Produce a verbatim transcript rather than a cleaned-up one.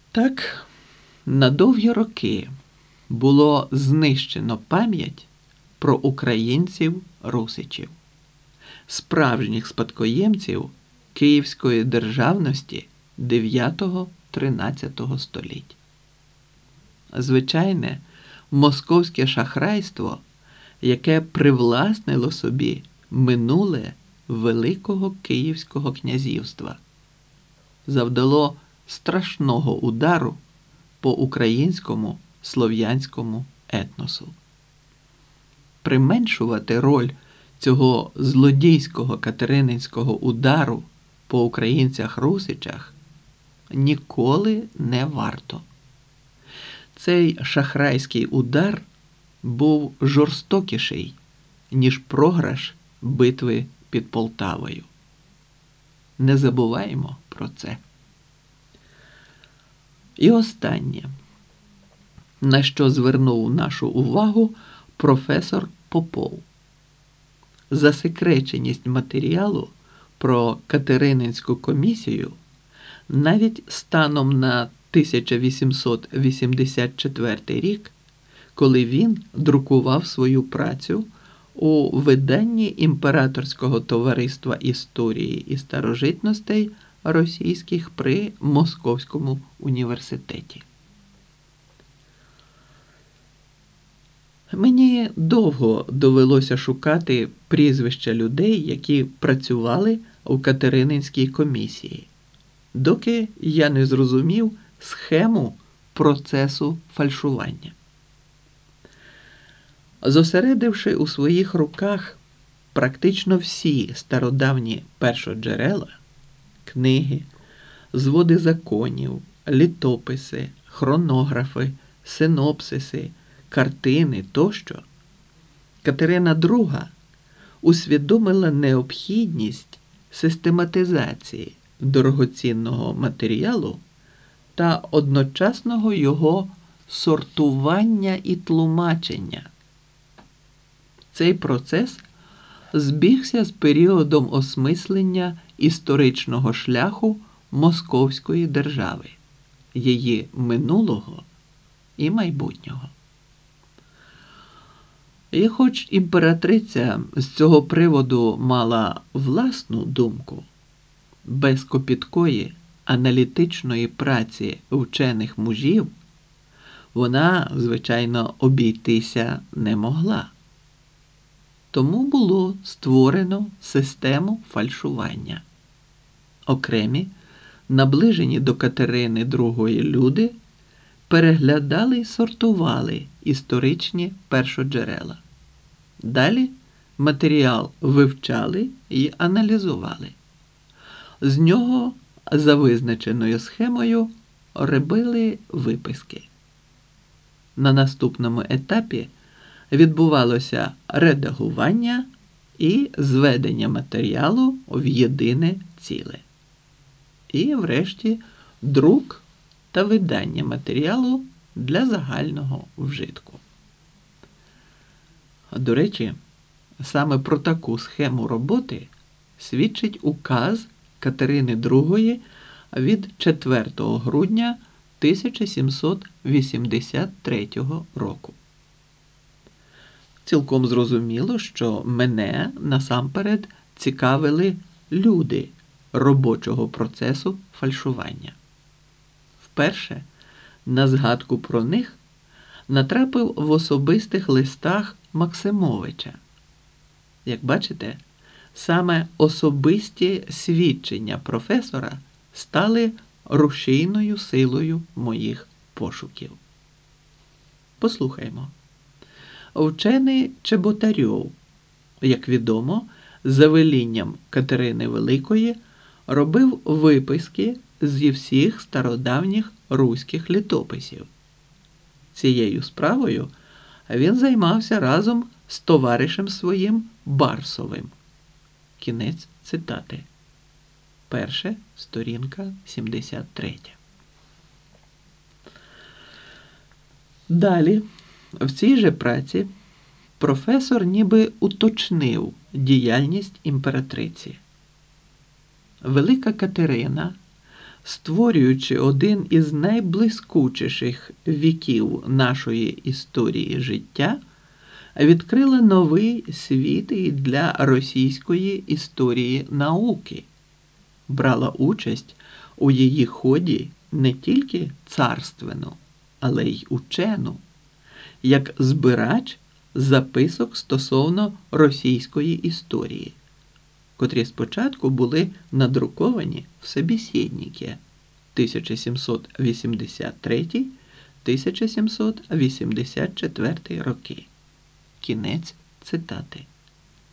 Так, на довгі роки було знищено пам'ять про українців-русичів, справжніх спадкоємців київської державності дев'ятого-тринадцятого століть. Звичайне московське шахрайство, яке привласнило собі минуле Великого Київського князівства, завдало страшного удару по українському слов'янському етносу. Применшувати роль цього злодійського катерининського удару по українцях-русичах ніколи не варто. Цей шахрайський удар був жорстокіший, ніж програш битви під Полтавою. Не забуваємо про це. І останнє, на що звернув нашу увагу професор Попов. Засекреченість матеріалу про Катерининську комісію навіть станом на тисяча вісімсот вісімдесят четвертий рік, коли він друкував свою працю у виданні Імператорського товариства історії і старожитностей російських при Московському університеті. Мені довго довелося шукати прізвища людей, які працювали у Катерининській комісії, доки я не зрозумів схему процесу фальшування. Зосередивши у своїх руках практично всі стародавні першоджерела, книги, зводи законів, літописи, хронографи, синопсиси, картини тощо, Катерина Друга усвідомила необхідність систематизації дорогоцінного матеріалу та одночасного його сортування і тлумачення. Цей процес збігся з періодом осмислення історичного шляху Московської держави, її минулого і майбутнього. І хоч імператриця з цього приводу мала власну думку, без копіткої аналітичної праці вчених мужів вона, звичайно, обійтися не могла. Тому було створено систему фальшування. Окремі, наближені до Катерини Другої люди переглядали й сортували історичні першоджерела. Далі матеріал вивчали і аналізували. З нього, за визначеною схемою, робили виписки. На наступному етапі відбувалося редагування і зведення матеріалу в єдине ціле. І, врешті, друк та видання матеріалу для загального вжитку. До речі, саме про таку схему роботи свідчить указ Катерини Другої від четвертого грудня тисяча сімсот вісімдесят третього року. Цілком зрозуміло, що мене насамперед цікавили люди робочого процесу фальшування. Вперше на згадку про них натрапив в особистих листах Максимовича. Як бачите, саме особисті свідчення професора стали рушійною силою моїх пошуків. Послухаймо. Вчений Чеботарьов, як відомо, за велінням Катерини Великої робив виписки зі всіх стародавніх руських літописів. Цією справою він займався разом з товаришем своїм Барсовим. Кінець цитати. Перше, сторінка сімдесят три. Далі, в цій же праці, професор ніби уточнив діяльність імператриці. Велика Катерина створюючи один із найблискучіших віків нашої історії життя, відкрили новий світ і для російської історії науки. Брала участь у її ході не тільки царственну, але й учену, як збирач записок стосовно російської історії, котрі спочатку були надруковані в «Собеседнике» тисяча сімсот вісімдесят третій - тисяча сімсот вісімдесят четвертий роки. Кінець цитати.